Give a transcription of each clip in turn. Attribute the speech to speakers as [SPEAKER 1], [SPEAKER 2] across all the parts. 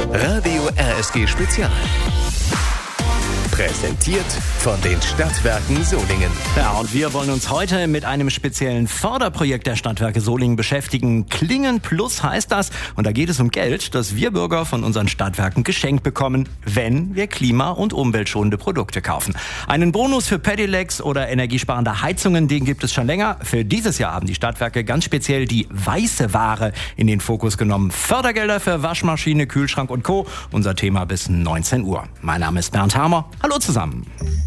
[SPEAKER 1] Radio RSG Spezial. Präsentiert von den Stadtwerken Solingen.
[SPEAKER 2] Ja, und wir wollen uns heute mit einem speziellen Förderprojekt der Stadtwerke Solingen beschäftigen. Klingen Plus heißt das. Und da geht es um Geld, das wir Bürger von unseren Stadtwerken geschenkt bekommen, wenn wir klima- und umweltschonende Produkte kaufen. Einen Bonus für Pedelecs oder energiesparende Heizungen, den gibt es schon länger. Für dieses Jahr haben die Stadtwerke ganz speziell die weiße Ware in den Fokus genommen. Fördergelder für Waschmaschine, Kühlschrank und Co. Unser Thema bis 19 Uhr. Mein Name ist Bernd Hamer. Hallo zusammen.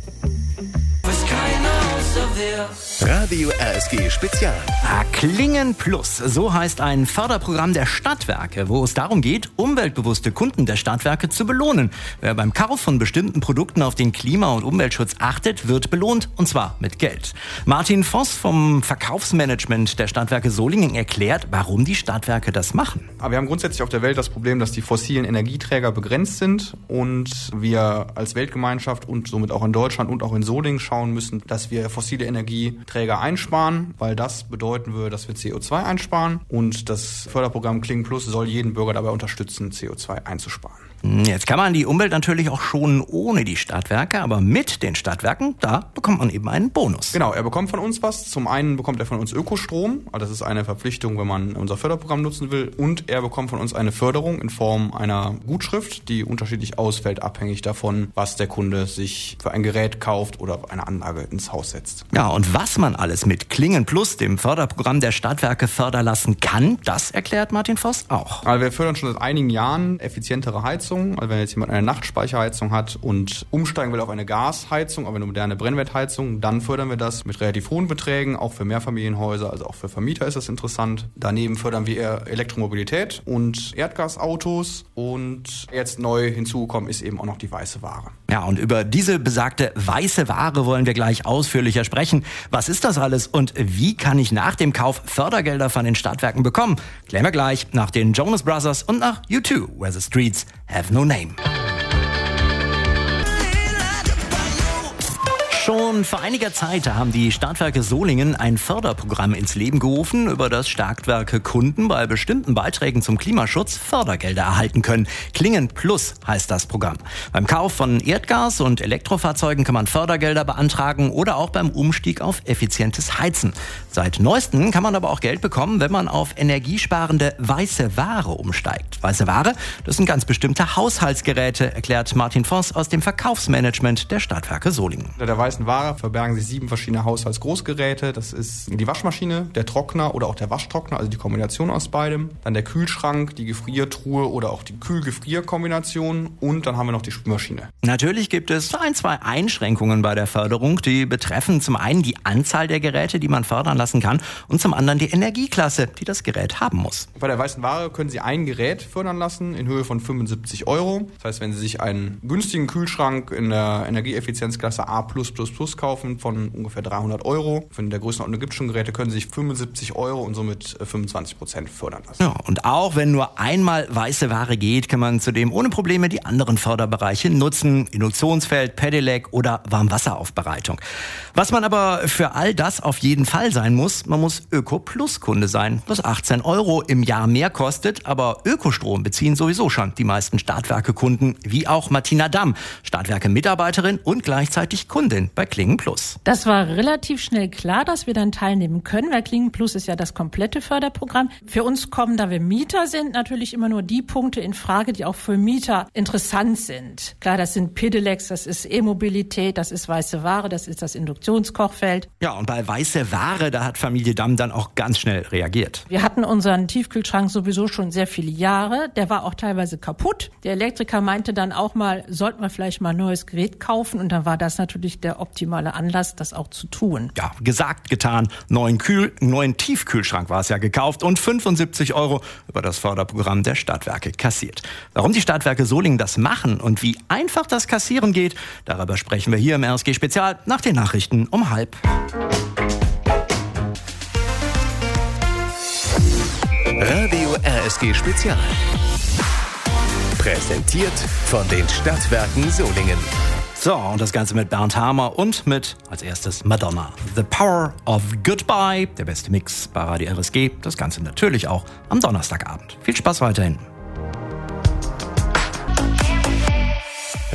[SPEAKER 1] Radio RSG Spezial.
[SPEAKER 2] Klingen Plus, so heißt ein Förderprogramm der Stadtwerke, wo es darum geht, umweltbewusste Kunden der Stadtwerke zu belohnen. Wer beim Kauf von bestimmten Produkten auf den Klima- und Umweltschutz achtet, wird belohnt, und zwar mit Geld. Martin Voss vom Verkaufsmanagement der Stadtwerke Solingen erklärt, warum die Stadtwerke das machen.
[SPEAKER 3] Aber wir haben grundsätzlich auf der Welt das Problem, dass die fossilen Energieträger begrenzt sind und wir als Weltgemeinschaft und somit auch in Deutschland und auch in Solingen schauen müssen, dass wir fossile Energieträger einsparen, weil das bedeuten würde, dass wir CO2 einsparen, und das Förderprogramm Klingen Plus soll jeden Bürger dabei unterstützen, CO2 einzusparen.
[SPEAKER 2] Jetzt kann man die Umwelt natürlich auch schonen ohne die Stadtwerke, aber mit den Stadtwerken, da bekommt man eben einen Bonus.
[SPEAKER 3] Genau, er bekommt von uns was. Zum einen bekommt er von uns Ökostrom, also das ist eine Verpflichtung, wenn man unser Förderprogramm nutzen will, und er bekommt von uns eine Förderung in Form einer Gutschrift, die unterschiedlich ausfällt, abhängig davon, was der Kunde sich für ein Gerät kauft oder eine Anlage ins Haus setzt.
[SPEAKER 2] Ja, und was man alles mit Klingen Plus, dem Förderprogramm der Stadtwerke, fördern lassen kann, das erklärt Martin Voss auch.
[SPEAKER 3] Also wir fördern schon seit einigen Jahren effizientere Heizung. Also wenn jetzt jemand eine Nachtspeicherheizung hat und umsteigen will auf eine Gasheizung, aber eine moderne Brennwertheizung, dann fördern wir das mit relativ hohen Beträgen, auch für Mehrfamilienhäuser, also auch für Vermieter ist das interessant. Daneben fördern wir Elektromobilität und Erdgasautos, und jetzt neu hinzugekommen ist eben auch noch die weiße Ware.
[SPEAKER 2] Ja, und über diese besagte weiße Ware wollen wir gleich ausführlicher sprechen. Was ist das alles und wie kann ich nach dem Kauf Fördergelder von den Stadtwerken bekommen? Klären wir gleich nach den Jonas Brothers und nach U2, Where the Streets Have No Name. Schon vor einiger Zeit haben die Stadtwerke Solingen ein Förderprogramm ins Leben gerufen, über das Stadtwerke Kunden bei bestimmten Beiträgen zum Klimaschutz Fördergelder erhalten können. Klingen Plus heißt das Programm. Beim Kauf von Erdgas- und Elektrofahrzeugen kann man Fördergelder beantragen oder auch beim Umstieg auf effizientes Heizen. Seit neuestem kann man aber auch Geld bekommen, wenn man auf energiesparende weiße Ware umsteigt. Weiße Ware, das sind ganz bestimmte Haushaltsgeräte, erklärt Martin Voss aus dem Verkaufsmanagement der Stadtwerke Solingen.
[SPEAKER 3] Der weißen Ware verbergen sich 7 verschiedene Haushaltsgroßgeräte. Das ist die Waschmaschine, der Trockner oder auch der Waschtrockner, also die Kombination aus beidem. Dann der Kühlschrank, die Gefriertruhe oder auch die Kühl-Gefrier-Kombination. Und dann haben wir noch die Spülmaschine. Natürlich
[SPEAKER 2] gibt es 2 Einschränkungen bei der Förderung. Die betreffen zum einen die Anzahl der Geräte, die man fördern lassen kann, und zum anderen die Energieklasse, die das Gerät haben muss.
[SPEAKER 3] Bei der weißen Ware können Sie ein Gerät fördern lassen in Höhe von 75 €. Das heißt, wenn Sie sich einen günstigen Kühlschrank in der Energieeffizienzklasse A++ kaufen von ungefähr 300 €. Von der Größenordnung gibt es schon Geräte, können Sie sich 75 € und somit 25% fördern lassen.
[SPEAKER 2] Ja, und auch wenn nur einmal weiße Ware geht, kann man zudem ohne Probleme die anderen Förderbereiche nutzen. Induktionsfeld, Pedelec oder Warmwasseraufbereitung. Was man aber für all das auf jeden Fall sein muss, man muss Öko-Plus-Kunde sein, was 18 € im Jahr mehr kostet. Aber Ökostrom beziehen sowieso schon die meisten Stadtwerke-Kunden, wie auch Martina Damm, Stadtwerke-Mitarbeiterin und gleichzeitig Kundin bei Klingen Plus.
[SPEAKER 4] Das war relativ schnell klar, dass wir dann teilnehmen können, weil Klingen Plus ist ja das komplette Förderprogramm. Für uns kommen, da wir Mieter sind, natürlich immer nur die Punkte in Frage, die auch für Mieter interessant sind. Klar, das sind Pedelecs, das ist E-Mobilität, das ist weiße Ware, das ist das Induktionskochfeld.
[SPEAKER 2] Ja, und bei weiße Ware, da hat Familie Damm dann auch ganz schnell reagiert.
[SPEAKER 4] Wir hatten unseren Tiefkühlschrank sowieso schon sehr viele Jahre. Der war auch teilweise kaputt. Der Elektriker meinte dann auch mal, sollten wir vielleicht mal ein neues Gerät kaufen, und dann war das natürlich der optimale Anlass, das auch zu tun.
[SPEAKER 2] Ja, gesagt, getan. Neuen Tiefkühlschrank war es ja gekauft und 75 € über das Förderprogramm der Stadtwerke kassiert. Warum die Stadtwerke Solingen das machen und wie einfach das Kassieren geht, darüber sprechen wir hier im RSG Spezial nach den Nachrichten um 12:30.
[SPEAKER 1] Radio RSG Spezial. Präsentiert von den Stadtwerken Solingen.
[SPEAKER 2] So, und das Ganze mit Bernd Hamer und mit, als erstes, Madonna. The Power of Goodbye, der beste Mix bei Radio RSG. Das Ganze natürlich auch am Donnerstagabend. Viel Spaß weiterhin.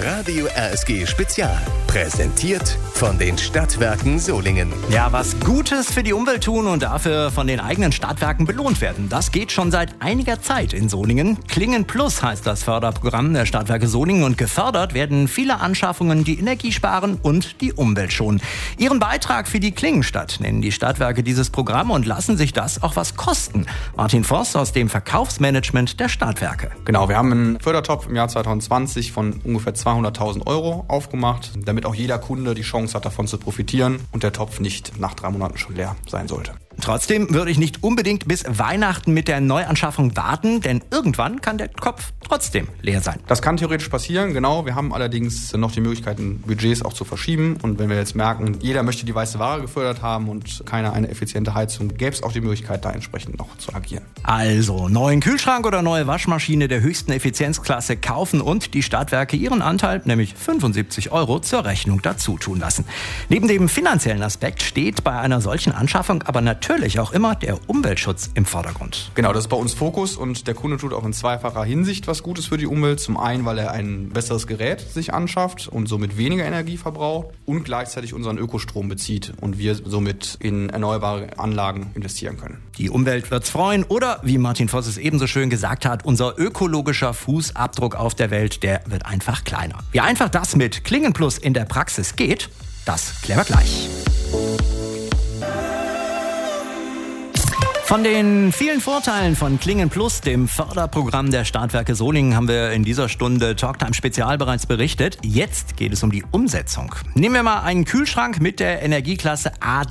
[SPEAKER 1] Radio RSG Spezial. Präsentiert von den Stadtwerken Solingen.
[SPEAKER 2] Ja, was Gutes für die Umwelt tun und dafür von den eigenen Stadtwerken belohnt werden. Das geht schon seit einiger Zeit in Solingen. Klingen Plus heißt das Förderprogramm der Stadtwerke Solingen und gefördert werden viele Anschaffungen, die Energie sparen und die Umwelt schonen. Ihren Beitrag für die Klingenstadt nennen die Stadtwerke dieses Programm und lassen sich das auch was kosten. Martin Voss aus dem Verkaufsmanagement der Stadtwerke.
[SPEAKER 3] Genau, wir haben einen Fördertopf im Jahr 2020 von ungefähr 200.000 € aufgemacht, damit auch jeder Kunde die Chance hat, davon zu profitieren und der Topf nicht nach 3 Monaten schon leer sein sollte.
[SPEAKER 2] Trotzdem würde ich nicht unbedingt bis Weihnachten mit der Neuanschaffung warten, denn irgendwann kann der Topf trotzdem leer sein.
[SPEAKER 3] Das kann theoretisch passieren, genau. Wir haben allerdings noch die Möglichkeiten, Budgets auch zu verschieben. Und wenn wir jetzt merken, jeder möchte die weiße Ware gefördert haben und keiner eine effiziente Heizung, gäbe es auch die Möglichkeit, da entsprechend noch zu agieren.
[SPEAKER 2] Also, neuen Kühlschrank oder neue Waschmaschine der höchsten Effizienzklasse kaufen und die Stadtwerke ihren Anteil, nämlich 75 € zur Rechnung dazu tun lassen. Neben dem finanziellen Aspekt steht bei einer solchen Anschaffung aber natürlich auch immer der Umweltschutz im Vordergrund.
[SPEAKER 3] Genau, das ist bei uns Fokus und der Kunde tut auch in zweifacher Hinsicht was Gutes für die Umwelt. Zum einen, weil er ein besseres Gerät sich anschafft und somit weniger Energie verbraucht und gleichzeitig unseren Ökostrom bezieht und wir somit in erneuerbare Anlagen investieren können.
[SPEAKER 2] Die Umwelt wird's freuen oder, wie Martin Voss es ebenso schön gesagt hat, unser ökologischer Fußabdruck auf der Welt, der wird einfach kleiner. Wie einfach das mit Klingen Plus in der Praxis geht, das klären wir gleich. Von den vielen Vorteilen von Klingen Plus, dem Förderprogramm der Stadtwerke Solingen, haben wir in dieser Stunde Talktime Spezial bereits berichtet. Jetzt geht es um die Umsetzung. Nehmen wir mal einen Kühlschrank mit der Energieklasse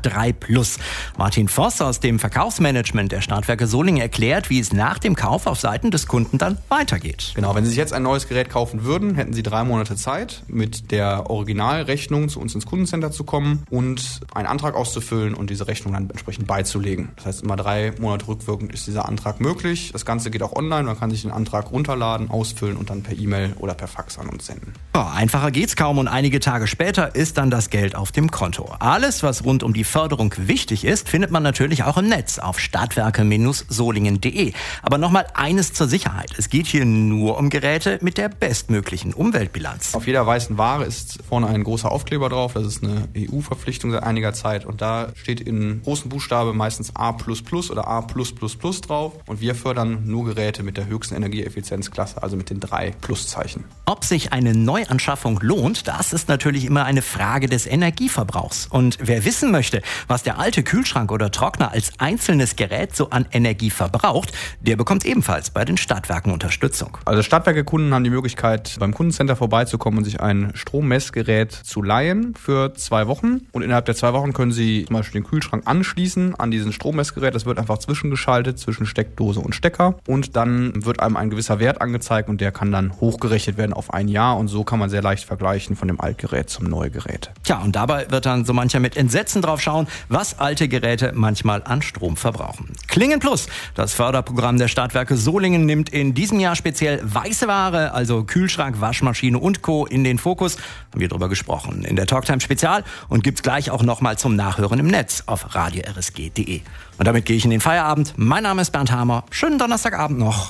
[SPEAKER 2] A3+. Martin Voss aus dem Verkaufsmanagement der Stadtwerke Solingen erklärt, wie es nach dem Kauf auf Seiten des Kunden dann weitergeht.
[SPEAKER 3] Genau, wenn Sie sich jetzt ein neues Gerät kaufen würden, hätten Sie 3 Monate Zeit, mit der Originalrechnung zu uns ins Kundencenter zu kommen und einen Antrag auszufüllen und diese Rechnung dann entsprechend beizulegen. Das heißt, immer 3 Monate rückwirkend ist dieser Antrag möglich. Das Ganze geht auch online. Man kann sich den Antrag runterladen, ausfüllen und dann per E-Mail oder per Fax an uns senden.
[SPEAKER 2] Ja, einfacher geht's kaum und einige Tage später ist dann das Geld auf dem Konto. Alles, was rund um die Förderung wichtig ist, findet man natürlich auch im Netz auf stadtwerke-solingen.de. Aber nochmal eines zur Sicherheit. Es geht hier nur um Geräte mit der bestmöglichen Umweltbilanz.
[SPEAKER 3] Auf jeder weißen Ware ist vorne ein großer Aufkleber drauf. Das ist eine EU-Verpflichtung seit einiger Zeit. Und da steht in großen Buchstaben meistens A++ oder A+++ drauf und wir fördern nur Geräte mit der höchsten Energieeffizienzklasse, also mit den 3 Pluszeichen.
[SPEAKER 2] Ob sich eine Neuanschaffung lohnt, das ist natürlich immer eine Frage des Energieverbrauchs. Und wer wissen möchte, was der alte Kühlschrank oder Trockner als einzelnes Gerät so an Energie verbraucht, der bekommt ebenfalls bei den Stadtwerken Unterstützung.
[SPEAKER 3] Also Stadtwerke-Kunden haben die Möglichkeit, beim Kundencenter vorbeizukommen und sich ein Strommessgerät zu leihen für 2 Wochen. Und innerhalb der 2 Wochen können Sie zum Beispiel den Kühlschrank anschließen an diesen Strommessgerät. Das wird einfach zwischengeschaltet zwischen Steckdose und Stecker und dann wird einem ein gewisser Wert angezeigt und der kann dann hochgerechnet werden auf 1 Jahr und so kann man sehr leicht vergleichen von dem Altgerät zum Neugerät.
[SPEAKER 2] Tja, und dabei wird dann so mancher mit Entsetzen drauf schauen, was alte Geräte manchmal an Strom verbrauchen. Klingen Plus, das Förderprogramm der Stadtwerke Solingen, nimmt in diesem Jahr speziell weiße Ware, also Kühlschrank, Waschmaschine und Co. in den Fokus. Haben wir drüber gesprochen in der Talktime Spezial und gibt's gleich auch nochmal zum Nachhören im Netz auf radiorsg.de. Und damit gehe ich in den Feierabend. Mein Name ist Bernd Hamer. Schönen Donnerstagabend noch.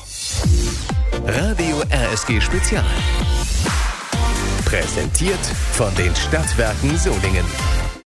[SPEAKER 1] Radio RSG Spezial. Präsentiert von den Stadtwerken Solingen.